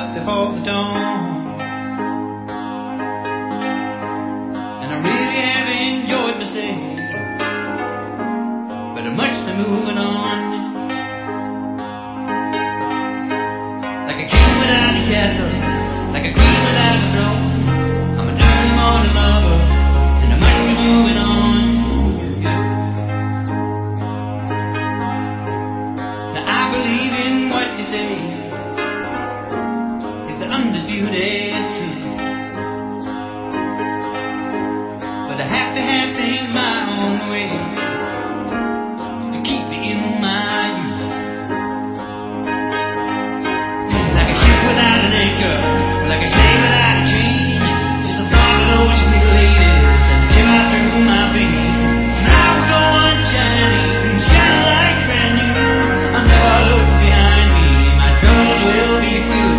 up before the dawn. And I really have enjoyed my stay, but I must be moving on. Like a king without a castle, like a queen without a throne, I'm an early morning lover, and I must be moving on. Now I believe in what you say, it's the undisputed truth, but I have to have things my own way to keep me in my youth. Like a ship without an anchor, like a slave without a chain, just the thought of those sweet ladies that shimmer through my veins. And I will go on shining, shining like brand new. I'll never look behind me, my troubles will be few.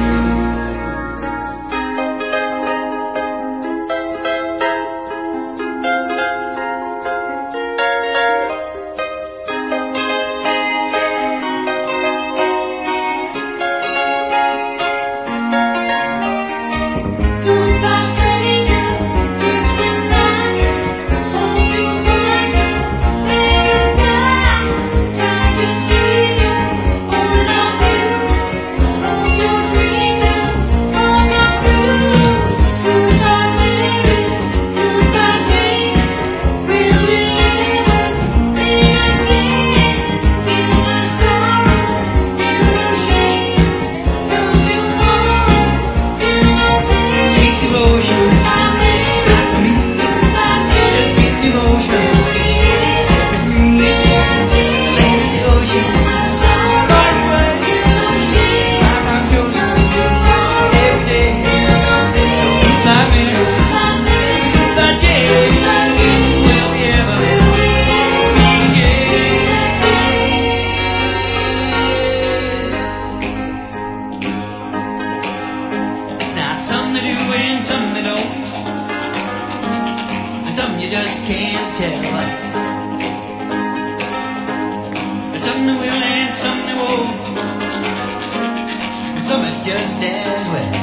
Goodbye, stranger, it's been nice. Hope you find your paradise. Time to see you, all of you. Hope your dreams all come true. Goodbye, Mary, goodbye, Jane. Will we ever meet again? Feel no sorrow, feel no shame. Come tomorrow, feel no pain. Sweet devotion, Goodbye, Mary, stop me, goodbye, Jane. just keep devotion, set me free, the land of the ocean. Far away, I'm chosen every day. So goodbye, Mary, goodbye, Jane. Will we ever meet again? Now some they do and some they don't, and some you just can't tell. And some they will and some they won't, and some it's just as well.